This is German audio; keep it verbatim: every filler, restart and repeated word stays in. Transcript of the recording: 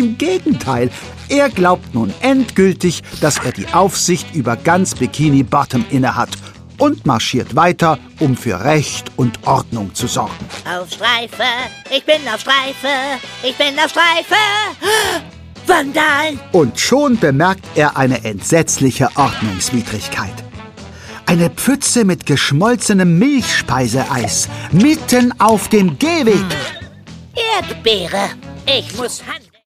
im Gegenteil. Er glaubt nun endgültig, dass er die Aufsicht über ganz Bikini Bottom innehat und marschiert weiter, um für Recht und Ordnung zu sorgen. Auf Streife, ich bin auf Streife, ich bin auf Streife. Vandalen! Und schon bemerkt er eine entsetzliche Ordnungswidrigkeit. Eine Pfütze mit geschmolzenem Milchspeiseeis mitten auf dem Gehweg. Erdbeere, ich muss Hand...